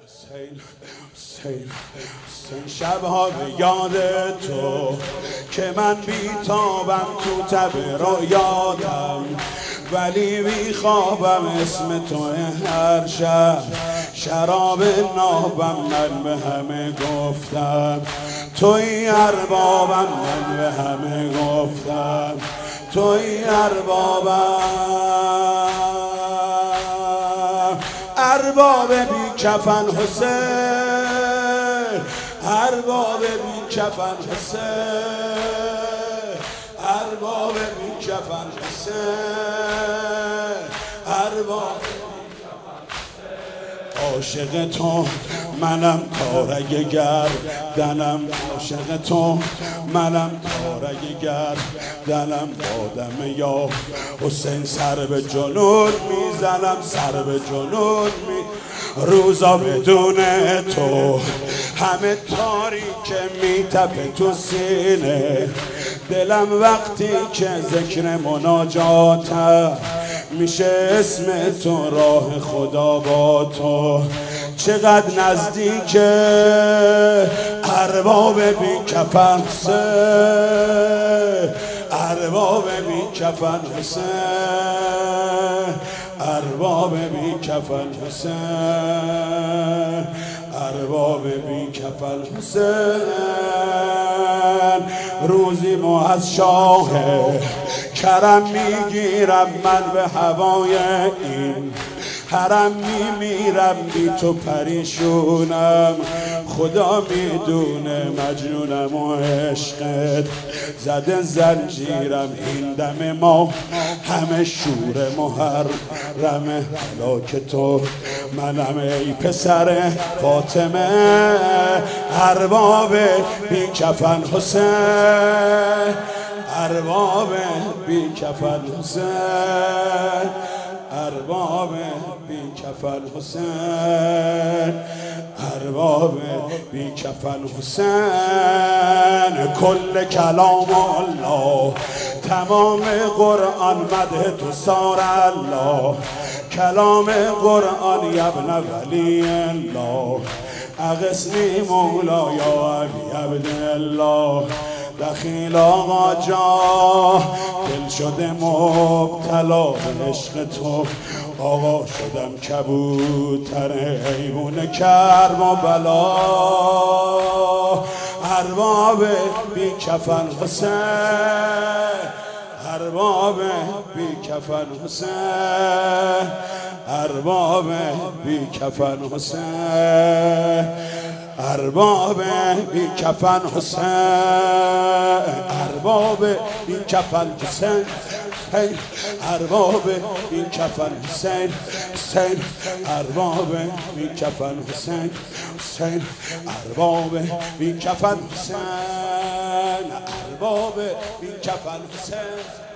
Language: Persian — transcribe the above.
حسین شبها به یاد تو که من بیتابم تو تب رویاتم، ولی بیخوابم اسم تو هر شب. شراب نابم من به همه گفتم، توی اربابم من به همه گفتم، توی اربابم. ارباب بی کفن حسین، ارباب بی کفن حسین، ارباب بی کفن حسین، ارباب. عاشق تو منم تارگ گردنم، عاشق تو منم تارگ گردنم. دادم یا حسین سر به جنون میزنم، سر به جنون روزا بدون تو همه تاریک میتپه تو سینه دلم. وقتی که ذکر مناجاتم میشه اسم تو، راه خدا با تو چقدر نزدیکه. ارباب بی کفن حسین، ارباب بی کفن حسین، ارباب بی کفن حسین، ارباب بی کفن حسین. روزی ما از شاه کرم میگیرم من به هوای این حرم، میمیرم بی تو پریشونم. خدا میدونه مجنونم و عشقت زده زنجیرم. این دم ما همه شور محرمه، هلاک تو منم ای پسر فاطمه. ارباب بی کفن حسین، ارباب بی کفن حسین، ارباب بی کفن حسین، ارباب بی کفن حسین. کل کلام الله تمام قرآن مدح تو سار الله، کلام قرآن یبن ولی الله. اغثنی مولا یا علی عبدالله. دخیل آقا جا دل شده مبتلا به عشق تو، آقا شدم کبوتر حیوان کرم و بلا. ارباب بی کفن حسین، ارباب بی کفن حسین، ارباب بی کفن حسین، ارباب بی کفن حسین، ارباب بی کفن حسین، ارباب بی کفن حسین، حسین ارباب بی کفن حسین، حسین ارباب بی کفن حسین، ارباب بی کفن حسین.